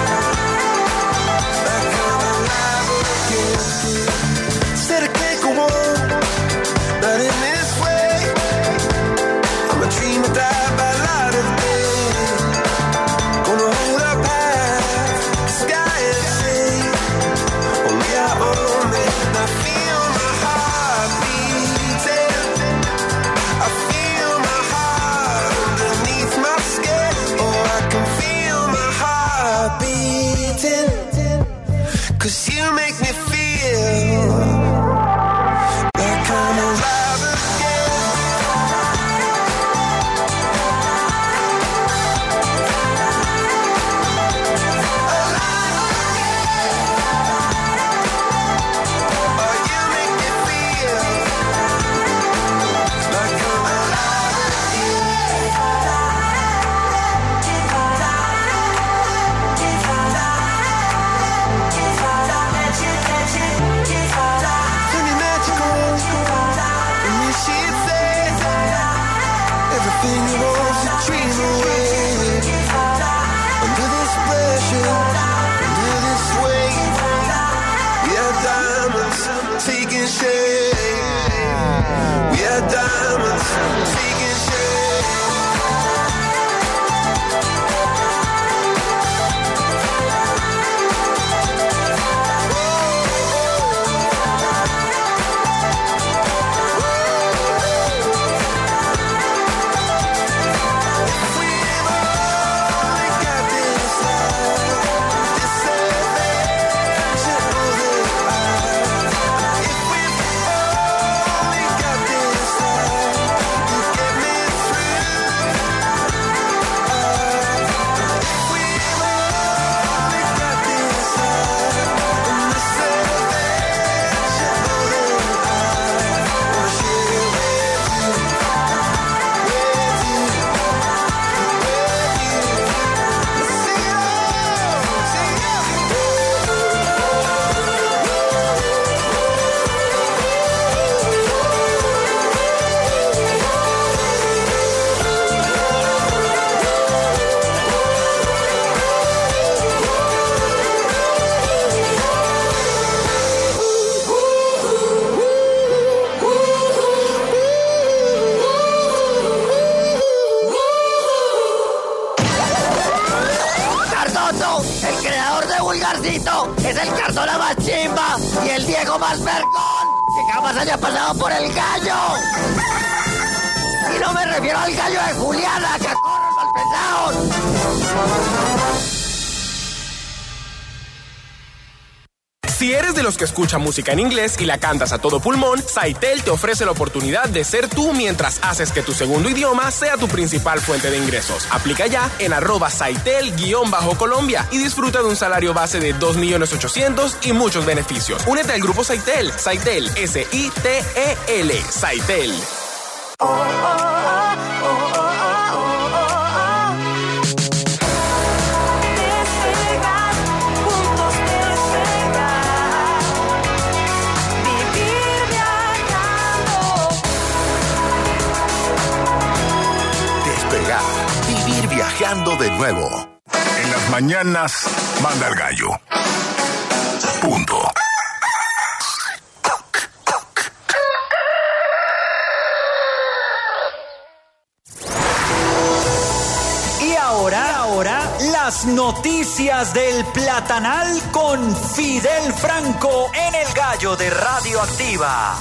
like I'm alive again. Said I can't go on, not in this way. I'm a dreamer, die by light of day. Gonna hold up high, sky and sea. Only I own it, and I feel my heart beating. I feel my heart underneath my skin. Oh, I can feel my heart beating. 'Cause you make me feel like I'm alive again. shape. We are diamonds taking shape. El creador de Vulgarcito es el Cardola más chimba y el Diego más vergón que jamás haya pasado por el gallo. Y no me refiero al gallo de Juliana, que corren mal pesados. Si eres de los que escucha música en inglés y la cantas a todo pulmón, Saitel te ofrece la oportunidad de ser tú mientras haces que tu segundo idioma sea tu principal fuente de ingresos. Aplica ya en arroba Saitel-Colombia y disfruta de un salario base de dos millones ochocientos mil y muchos beneficios. Únete al grupo Saitel. Saitel, S I T E L. Saitel. Oh, oh, oh, oh, oh. Vivir viajando de nuevo. En las mañanas, manda el gallo. Punto. Y ahora, ahora, las noticias del Platanal con Fidel Franco en el gallo de Radioactiva.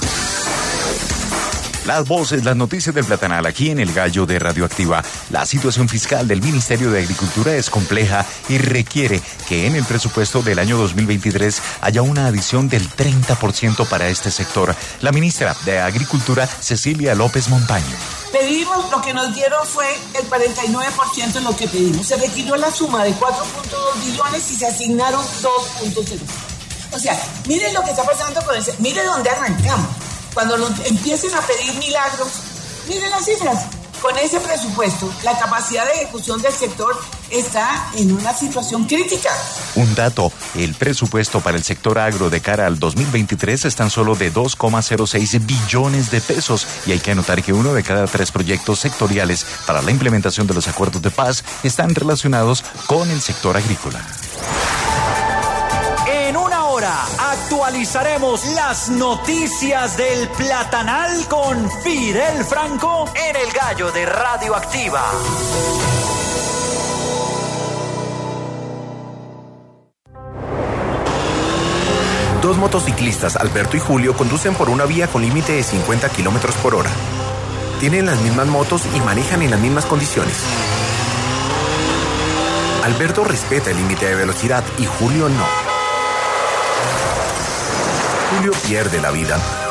Las voces, las noticias del Platanal aquí en el Gallo de Radioactiva. La situación fiscal del Ministerio de Agricultura es compleja y requiere que en el presupuesto del año dos mil veintitrés haya una adición del treinta por ciento para este sector. La ministra de Agricultura, Cecilia López Montaño. Pedimos, lo que nos dieron fue el cuarenta y nueve por ciento de lo que pedimos. Se requirió la suma de cuatro punto dos billones y se asignaron dos punto cero. O sea, miren lo que está pasando con ese. Miren dónde arrancamos. Cuando nos empiecen a pedir milagros, miren las cifras. Con ese presupuesto, la capacidad de ejecución del sector está en una situación crítica. Un dato, el presupuesto para el sector agro de cara al dos mil veintitrés es tan solo de dos coma cero seis billones de pesos y hay que anotar que uno de cada tres proyectos sectoriales para la implementación de los acuerdos de paz están relacionados con el sector agrícola. En una hora actualizaremos las noticias del Platanal con Fidel Franco en el Gallo de Radioactiva. Dos motociclistas, Alberto y Julio, conducen por una vía con límite de cincuenta kilómetros por hora. Tienen las mismas motos y manejan en las mismas condiciones. Alberto respeta el límite de velocidad y Julio no. Julio pierde la vida